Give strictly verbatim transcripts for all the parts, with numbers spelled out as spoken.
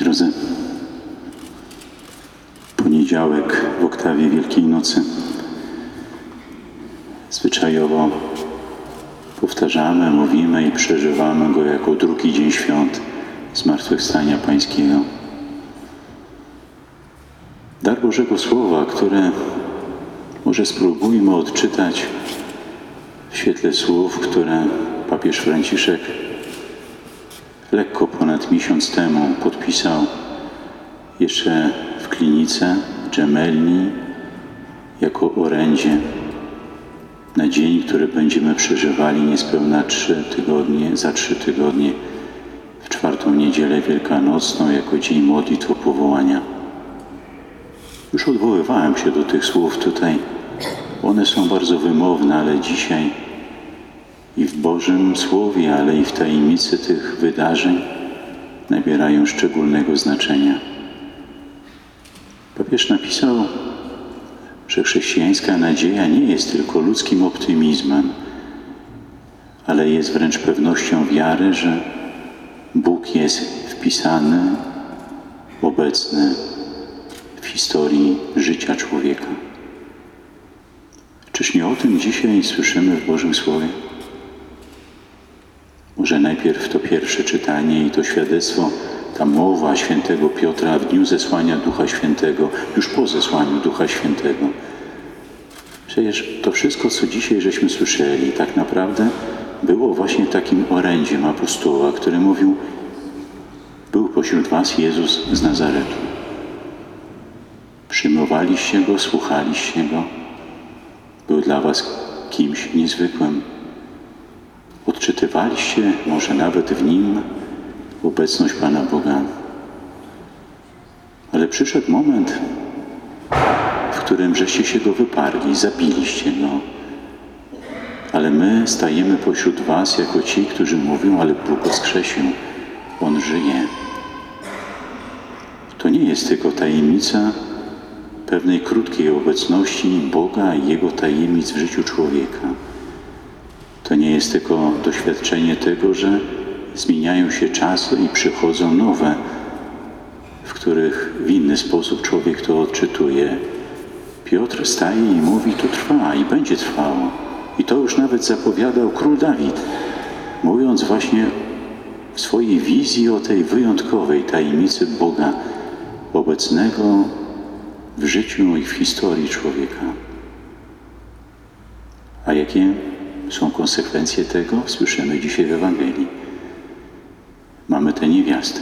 drodzy, poniedziałek w oktawie Wielkiej Nocy. Zwyczajowo powtarzamy, mówimy i przeżywamy go jako drugi dzień świąt Zmartwychwstania Pańskiego. Dar Bożego Słowa, które może spróbujmy odczytać w świetle słów, które papież Franciszek lekko ponad miesiąc temu podpisał jeszcze w klinice Gemelli jako orędzie na dzień, który będziemy przeżywali niespełna trzy tygodnie, za trzy tygodnie w czwartą niedzielę wielkanocną jako dzień modlitw o powołania. Już odwoływałem się do tych słów tutaj. One są bardzo wymowne, ale dzisiaj i w Bożym Słowie, ale i w tajemnicy tych wydarzeń nabierają szczególnego znaczenia. Papież napisał, że chrześcijańska nadzieja nie jest tylko ludzkim optymizmem, ale jest wręcz pewnością wiary, że Bóg jest wpisany, obecny w historii życia człowieka. Czyż nie o tym dzisiaj słyszymy w Bożym Słowie? Może najpierw to pierwsze czytanie i to świadectwo, ta mowa świętego Piotra w dniu zesłania Ducha Świętego, już po zesłaniu Ducha Świętego. Przecież to wszystko, co dzisiaj żeśmy słyszeli, tak naprawdę było właśnie takim orędziem apostoła, który mówił: był pośród was Jezus z Nazaretu. Przyjmowaliście Go, słuchaliście Go. Był dla was kimś niezwykłym. Odczytywaliście może nawet w Nim obecność Pana Boga. Ale przyszedł moment, w którym żeście się Go wyparli, zabiliście Go. Ale my stajemy pośród was jako ci, którzy mówią: ale Bóg Go wskrzesił, On żyje. To nie jest tylko tajemnica pewnej krótkiej obecności Boga i Jego tajemnic w życiu człowieka. To nie jest tylko doświadczenie tego, że zmieniają się czasy i przychodzą nowe, w których w inny sposób człowiek to odczytuje. Piotr staje i mówi: to trwa i będzie trwało. I to już nawet zapowiadał król Dawid, mówiąc właśnie w swojej wizji o tej wyjątkowej tajemnicy Boga obecnego w życiu i w historii człowieka. A jakie są konsekwencje tego? Słyszymy dzisiaj w Ewangelii. Mamy tę niewiastę,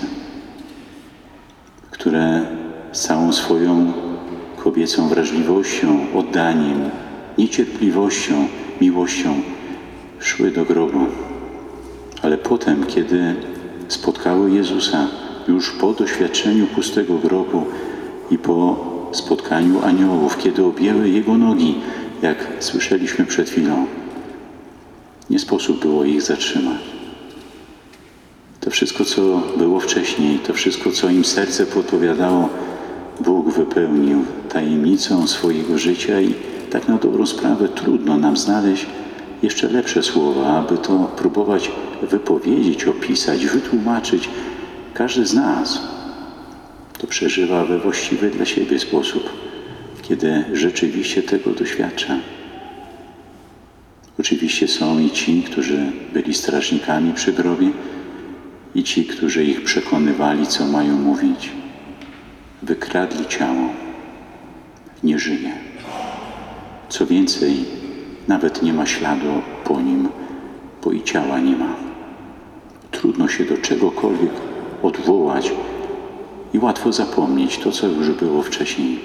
które z całą swoją kobiecą wrażliwością, oddaniem, niecierpliwością, miłością szły do grobu. Ale potem, kiedy spotkały Jezusa, już po doświadczeniu pustego grobu i po spotkaniu aniołów, kiedy objęły Jego nogi, jak słyszeliśmy przed chwilą, nie sposób było ich zatrzymać. To wszystko, co było wcześniej, to wszystko, co im serce podpowiadało, Bóg wypełnił tajemnicą swojego życia i tak na dobrą sprawę trudno nam znaleźć jeszcze lepsze słowa, aby to próbować wypowiedzieć, opisać, wytłumaczyć. Każdy z nas to przeżywa we właściwy dla siebie sposób, kiedy rzeczywiście tego doświadcza. Oczywiście są i ci, którzy byli strażnikami przy grobie, i ci, którzy ich przekonywali, co mają mówić. Wykradli ciało. Nie żyje. Co więcej, nawet nie ma śladu po nim, bo i ciała nie ma. Trudno się do czegokolwiek odwołać i łatwo zapomnieć to, co już było wcześniej.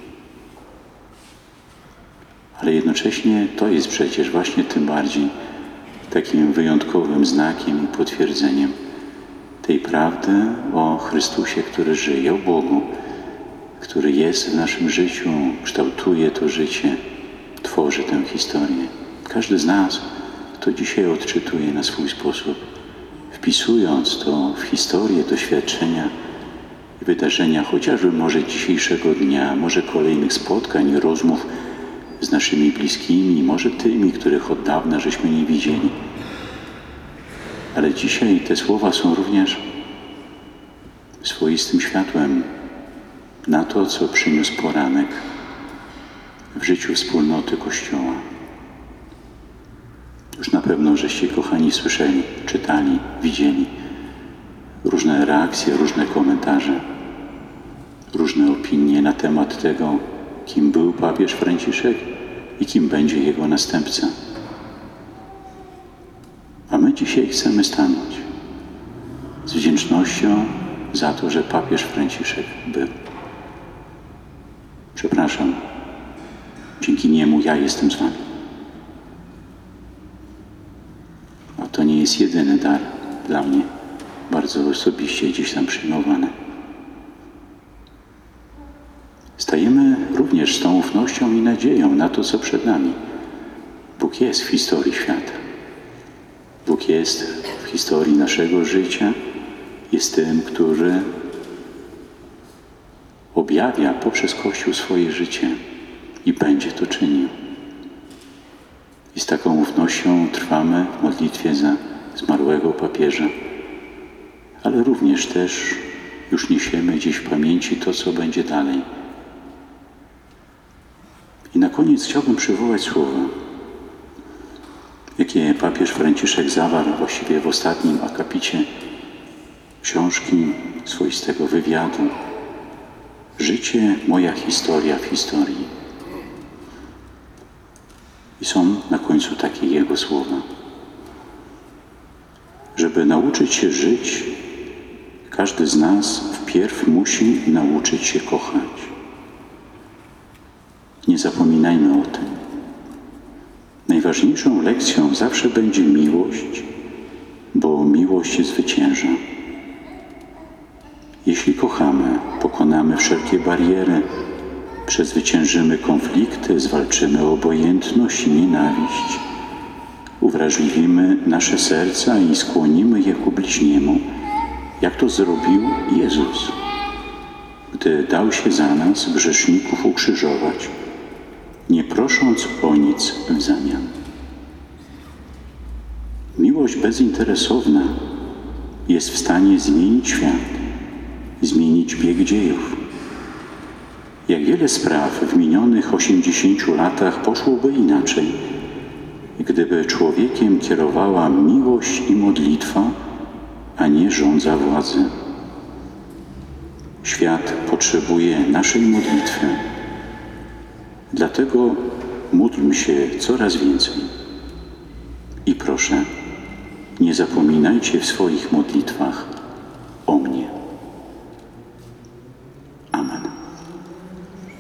Ale jednocześnie to jest przecież właśnie tym bardziej takim wyjątkowym znakiem i potwierdzeniem tej prawdy o Chrystusie, który żyje, o Bogu, który jest w naszym życiu, kształtuje to życie, tworzy tę historię. Każdy z nas to dzisiaj odczytuje na swój sposób, wpisując to w historię, doświadczenia i wydarzenia, chociażby może dzisiejszego dnia, może kolejnych spotkań i rozmów z naszymi bliskimi, może tymi, których od dawna żeśmy nie widzieli. Ale dzisiaj te słowa są również swoistym światłem na to, co przyniósł poranek w życiu wspólnoty Kościoła. Już na pewno żeście, kochani, słyszeli, czytali, widzieli różne reakcje, różne komentarze, różne opinie na temat tego, kim był papież Franciszek i kim będzie jego następca. A my dzisiaj chcemy stanąć z wdzięcznością za to, że papież Franciszek był. Przepraszam, dzięki niemu ja jestem z wami. A to nie jest jedyny dar dla mnie, bardzo osobiście gdzieś tam przyjmowany. Stajemy również z tą ufnością i nadzieją na to, co przed nami. Bóg jest w historii świata. Bóg jest w historii naszego życia. Jest tym, który objawia poprzez Kościół swoje życie i będzie to czynił. I z taką ufnością trwamy w modlitwie za zmarłego papieża, ale również też już niesiemy gdzieś w pamięci to, co będzie dalej. I na koniec chciałbym przywołać słowa, jakie papież Franciszek zawarł właściwie w ostatnim akapicie książki, swoistego wywiadu. Życie, moja historia w historii. I są na końcu takie jego słowa. Żeby nauczyć się żyć, każdy z nas wpierw musi nauczyć się kochać. Nie zapominajmy o tym. Najważniejszą lekcją zawsze będzie miłość, bo miłość zwycięża. Jeśli kochamy, pokonamy wszelkie bariery, przezwyciężymy konflikty, zwalczymy obojętność i nienawiść, uwrażliwimy nasze serca i skłonimy je ku bliźniemu, jak to zrobił Jezus, gdy dał się za nas, grzeszników, ukrzyżować, nie prosząc o nic w zamian. Miłość bezinteresowna jest w stanie zmienić świat, zmienić bieg dziejów. Jak wiele spraw w minionych osiemdziesięciu latach poszłoby inaczej, gdyby człowiekiem kierowała miłość i modlitwa, a nie żądza władzy. Świat potrzebuje naszej modlitwy. Dlatego módlmy się coraz więcej. I proszę, nie zapominajcie w swoich modlitwach